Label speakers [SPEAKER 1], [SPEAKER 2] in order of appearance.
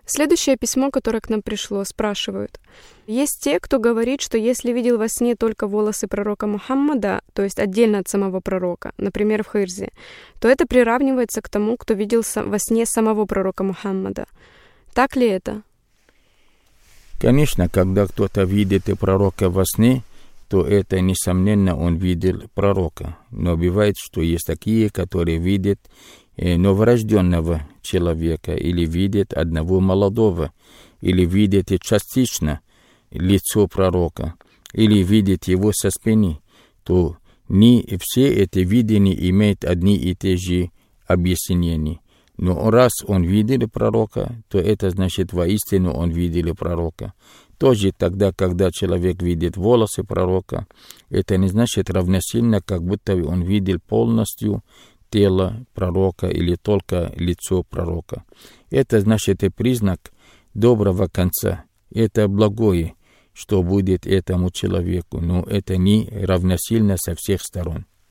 [SPEAKER 1] Следующее письмо, которое к нам пришло, спрашивают. Есть те, кто говорит, что если видел во сне только волосы пророка Мухаммада, то есть отдельно от самого пророка, например, в Хирзе, то это приравнивается к тому, кто видел во сне самого пророка Мухаммада. Так ли это?
[SPEAKER 2] Конечно, когда кто-то видит пророка во сне, то это, несомненно, он видел пророка. Но бывает, что есть такие, которые видят новорожденного человека, или видят одного молодого, или видят частично лицо пророка, или видят его со спины, то не все эти видения имеют одни и те же объяснения. Но раз он видел пророка, то это значит, воистину он видел пророка. Тоже тогда, когда человек видит волосы пророка, это не значит равносильно, как будто он видел полностью тело пророка или только лицо пророка. Это значит и признак доброго конца. Это благое, что будет этому человеку, но это не равносильно со всех сторон.